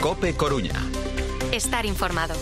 COPE Coruña. Estar informado.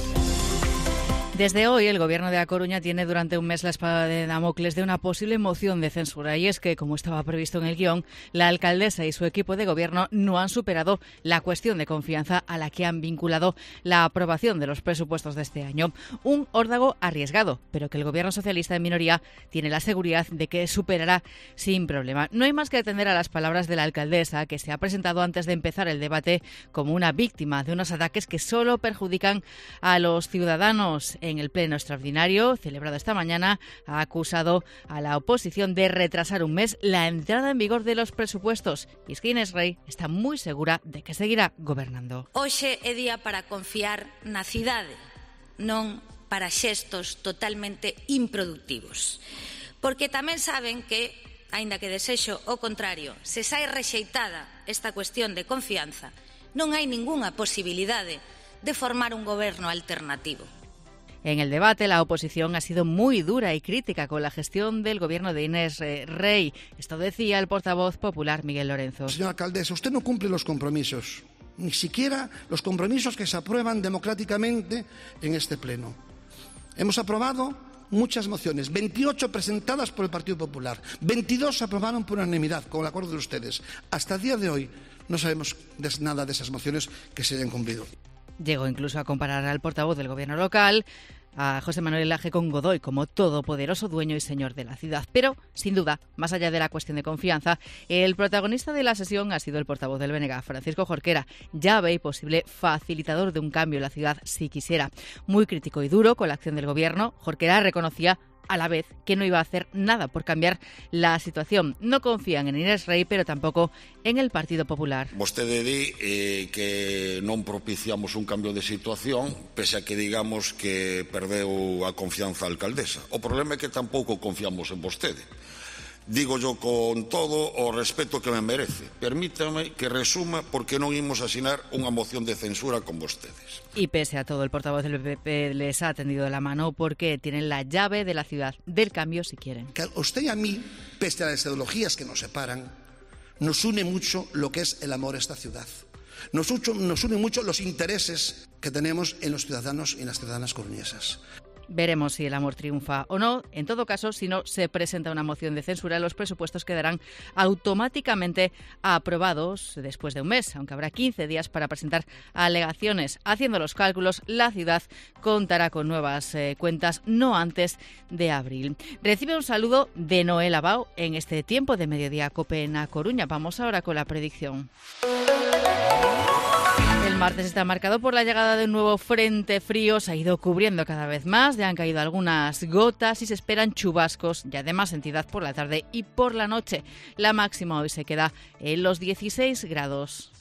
Desde hoy, el Gobierno de A Coruña tiene durante un mes la espada de Damocles de una posible moción de censura. Y es que, como estaba previsto en el guión, la alcaldesa y su equipo de gobierno no han superado la cuestión de confianza a la que han vinculado la aprobación de los presupuestos de este año. Un órdago arriesgado, pero que el Gobierno socialista en minoría tiene la seguridad de que superará sin problema. No hay más que atender a las palabras de la alcaldesa, que se ha presentado antes de empezar el debate como una víctima de unos ataques que solo perjudican a los ciudadanos. En el pleno extraordinario, celebrado esta mañana, ha acusado a la oposición de retrasar un mes la entrada en vigor de los presupuestos. Y es que Inés Rei está muy segura de que seguirá gobernando. Hoxe é día para confiar na cidade, non para xestos totalmente improductivos. Porque tamén saben que, aínda que desexo o contrario, se sae rexeitada esta cuestión de confianza, non hai ningunha posibilidade de formar un goberno alternativo. En el debate, la oposición ha sido muy dura y crítica con la gestión del gobierno de Inés Rei. Esto decía el portavoz popular Miguel Lorenzo. Señora alcaldesa, usted no cumple los compromisos, ni siquiera los compromisos que se aprueban democráticamente en este pleno. Hemos aprobado muchas mociones, 28 presentadas por el Partido Popular, 22 se aprobaron por unanimidad, con el acuerdo de ustedes. Hasta el día de hoy no sabemos nada de esas mociones que se hayan cumplido. Llegó incluso a comparar al portavoz del gobierno local, a José Manuel Laje, con Godoy como todopoderoso dueño y señor de la ciudad. Pero, sin duda, más allá de la cuestión de confianza, el protagonista de la sesión ha sido el portavoz del BNG, Francisco Jorquera, llave y posible facilitador de un cambio en la ciudad si quisiera. Muy crítico y duro con la acción del gobierno, Jorquera reconocía a la vez que no iba a hacer nada por cambiar la situación. No confían en Inés Rei, pero tampoco en el Partido Popular. Vostede di que non propiciamos un cambio de situación, pese a que digamos que perdeu a confianza a alcaldesa. O problema é que tampouco confiamos en vostede. Digo yo con todo o respeto que me merece. Permítame que resuma por que non imos asinar unha moción de censura con vostedes. Y pese a todo, el portavoz del PP les ha tendido la mano porque tienen la llave de la ciudad, del cambio si quieren. Que a usted y a mí, pese a las ideologías que nos separan, nos une mucho lo que es el amor a esta ciudad. Nos une mucho los intereses que tenemos en los ciudadanos y en las ciudadanas coruñesas. Veremos si el amor triunfa o no. En todo caso, si no se presenta una moción de censura, los presupuestos quedarán automáticamente aprobados después de un mes, aunque habrá 15 días para presentar alegaciones. Haciendo los cálculos, la ciudad contará con nuevas cuentas no antes de abril. Recibe un saludo de Noel Abao en este tiempo de Mediodía Cope en A Coruña. Vamos ahora con la predicción. El martes está marcado por la llegada de un nuevo frente frío, se ha ido cubriendo cada vez más, ya han caído algunas gotas y se esperan chubascos, ya de más entidad por la tarde y por la noche. La máxima hoy se queda en los 16 grados.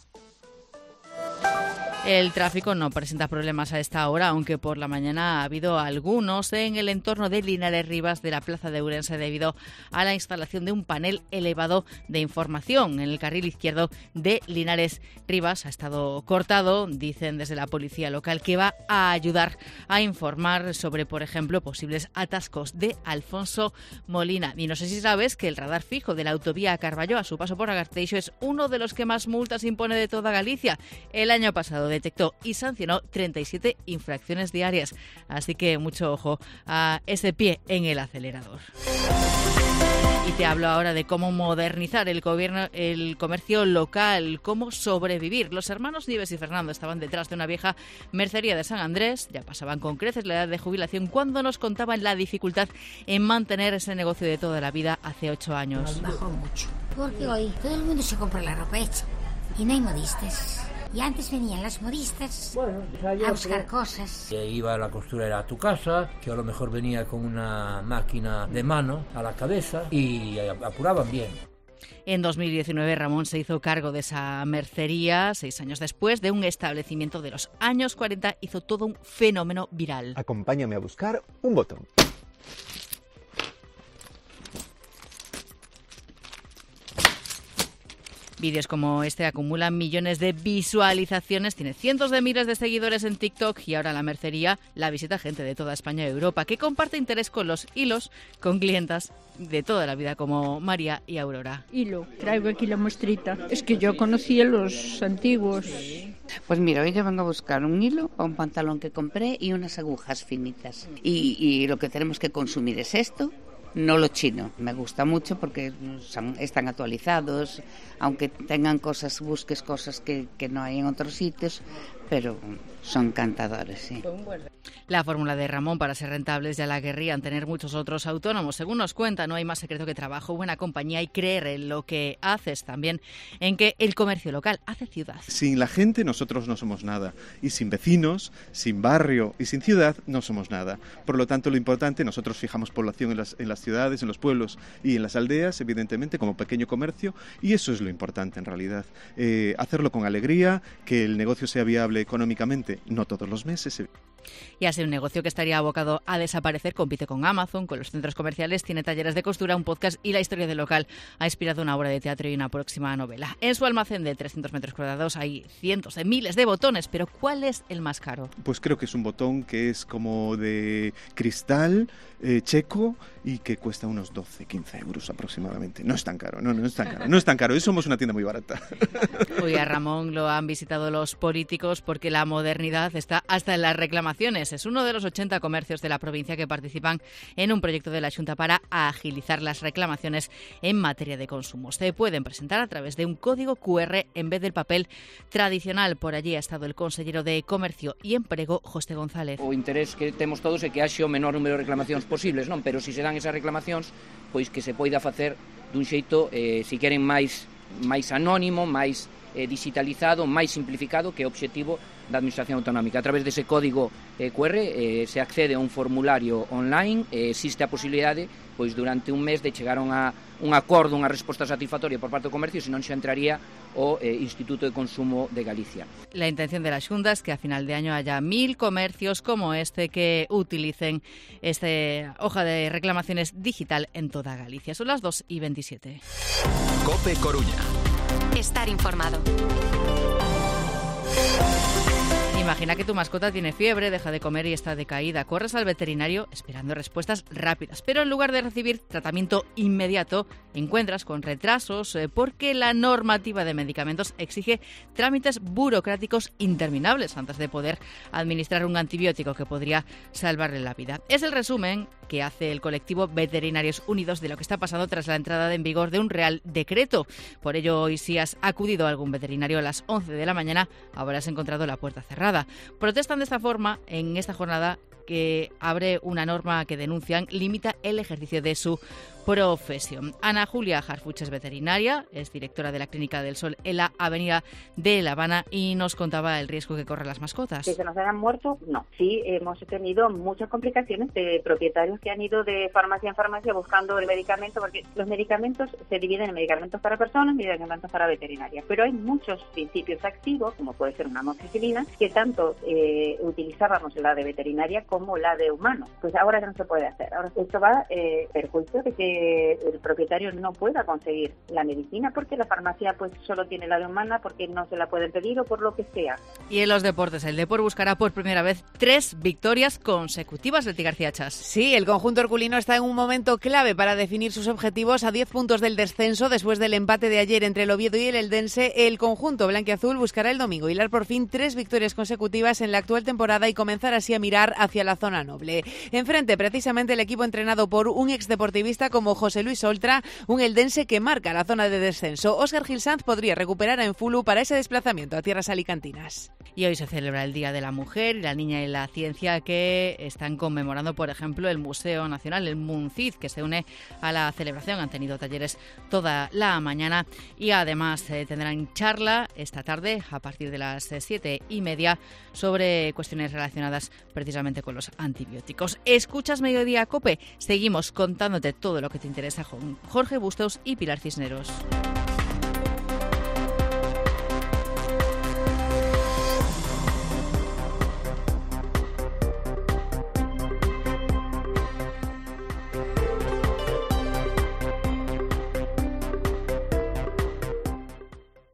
El tráfico no presenta problemas a esta hora, aunque por la mañana ha habido algunos en el entorno de Linares Rivas de la Plaza de Ourense debido a la instalación de un panel elevado de información en el carril izquierdo de Linares Rivas. Ha estado cortado, dicen desde la policía local, que va a ayudar a informar sobre, por ejemplo, posibles atascos de Alfonso Molina. Y no sé si sabes que el radar fijo de la autovía Carballo a su paso por Agarteixo es uno de los que más multas impone de toda Galicia. El año pasado detectó y sancionó 37 infracciones diarias. Así que mucho ojo a ese pie en el acelerador. Y te hablo ahora de cómo modernizar el comercio local, cómo sobrevivir. Los hermanos Nieves y Fernando estaban detrás de una vieja mercería de San Andrés, ya pasaban con creces la edad de jubilación, cuando nos contaban la dificultad en mantener ese negocio de toda la vida hace 8 años. Bajó mucho, porque hoy todo el mundo se compra la ropa hecha y no hay modistas. Y antes venían las modistas a buscar cosas. Iba a la costurera a tu casa, que a lo mejor venía con una máquina de mano a la cabeza y apuraban bien. En 2019 Ramón se hizo cargo de esa mercería. 6 años después, de un establecimiento de los años 40, hizo todo un fenómeno viral. Acompáñame a buscar un botón. Vídeos como este acumulan millones de visualizaciones, tiene cientos de miles de seguidores en TikTok y ahora la mercería la visita gente de toda España y Europa que comparte interés con los hilos con clientas de toda la vida como María y Aurora. Hilo, traigo aquí la muestrita. Es que yo conocía los antiguos Pues mira, hoy que vengo a buscar un hilo para un pantalón que compré y unas agujas finitas. Y lo que tenemos que consumir es esto, no lo chino. Me gusta mucho porque están actualizados, aunque tengan cosas, busques cosas que no hay en otros sitios, pero son encantadores, sí. La fórmula de Ramón para ser rentables ya la querrían tener muchos otros autónomos. Según nos cuenta, no hay más secreto que trabajo, buena compañía y creer en lo que haces, también en que el comercio local hace ciudad. Sin la gente nosotros no somos nada, y sin vecinos, sin barrio y sin ciudad no somos nada. Por lo tanto, lo importante, nosotros fijamos población en las ciudades, en los pueblos y en las aldeas, evidentemente, como pequeño comercio, y eso es lo importante en realidad. Hacerlo con alegría, que el negocio sea viable económicamente, no todos los meses. Y así un negocio que estaría abocado a desaparecer compite con Amazon, con los centros comerciales, tiene talleres de costura, un podcast y la historia del local ha inspirado una obra de teatro y una próxima novela. En su almacén de 300 metros cuadrados hay cientos de miles de botones, pero ¿cuál es el más caro? Pues creo que es un botón que es como de cristal checo y que cuesta unos 12-15 euros aproximadamente. No es tan caro, no es tan caro. No es tan caro, somos una tienda muy barata. Hoy a Ramón lo han visitado los políticos porque la modernidad está hasta en las reclamaciones. Es uno de los 80 comercios de la provincia que participan en un proyecto de la Xunta para agilizar las reclamaciones en materia de consumo. Se pueden presentar a través de un código QR en vez del papel tradicional. Por allí ha estado el consellero de Comercio y Emprego, José González. O interés que temos todos é que haxe o menor número de reclamacións posibles, non? Pero se se dan esas reclamacións, pois que se poida facer dun xeito, se queren, máis anónimo, máis digitalizado, máis simplificado, que é o obxectivo da Administración Autonómica. A través dese código QR se accede a un formulario online, existe a posibilidade, pois durante un mes, de chegar a un acordo, unha resposta satisfactoria por parte do comercio, senón xa entraría o Instituto de Consumo de Galicia. La intención de la Xunta es que a final de año haya 1000 comercios como este que utilicen esta hoja de reclamaciones digital en toda Galicia. Son las 2:27. COPE Coruña. Estar informado. Imagina que tu mascota tiene fiebre, deja de comer y está decaída. Corres al veterinario esperando respuestas rápidas, pero en lugar de recibir tratamiento inmediato, encuentras con retrasos porque la normativa de medicamentos exige trámites burocráticos interminables antes de poder administrar un antibiótico que podría salvarle la vida. Es el resumen que hace el colectivo Veterinarios Unidos de lo que está pasando tras la entrada en vigor de un Real Decreto. Por ello, hoy, si has acudido a algún veterinario a las 11 de la mañana, habrás encontrado la puerta cerrada. Protestan de esta forma en esta jornada que abre una norma que denuncian limita el ejercicio de su profesión. Ana Julia Harfuch es veterinaria, es directora de la Clínica del Sol en la Avenida de La Habana y nos contaba el riesgo que corren las mascotas. ¿Que se nos hayan muerto? No. Sí, hemos tenido muchas complicaciones de propietarios que han ido de farmacia en farmacia buscando el medicamento, porque los medicamentos se dividen en medicamentos para personas y medicamentos para veterinarias, pero hay muchos principios activos, como puede ser una amoxicilina, que tanto utilizábamos la de veterinaria como la de humano. Pues ahora ya no se puede hacer. Ahora esto va perjuicio de que el propietario no pueda conseguir la medicina porque la farmacia pues solo tiene la de humana, porque no se la pueden pedir o por lo que sea. Y en los deportes, el Depor buscará por primera vez 3 victorias consecutivas. Leti García Chas. Sí, el conjunto herculino está en un momento clave para definir sus objetivos a 10 puntos del descenso. Después del empate de ayer entre el Oviedo y el Eldense, el conjunto blanquiazul buscará el domingo hilar por fin 3 victorias consecutivas en la actual temporada y comenzar así a mirar hacia la zona noble. Enfrente, precisamente, el equipo entrenado por un exdeportivista como José Luis Oltra, un eldense que marca la zona de descenso. Óscar Gil Sanz podría recuperar a Enfulu para ese desplazamiento a tierras alicantinas. Y hoy se celebra el Día de la Mujer y la Niña y la Ciencia, que están conmemorando, por ejemplo, el Museo Nacional, el MUNCID, que se une a la celebración. Han tenido talleres toda la mañana y además tendrán charla esta tarde a partir de las 7:30 sobre cuestiones relacionadas precisamente con los antibióticos. Escuchas Mediodía COPE. Seguimos contándote todo lo que te interesa con Jorge Bustos y Pilar Cisneros.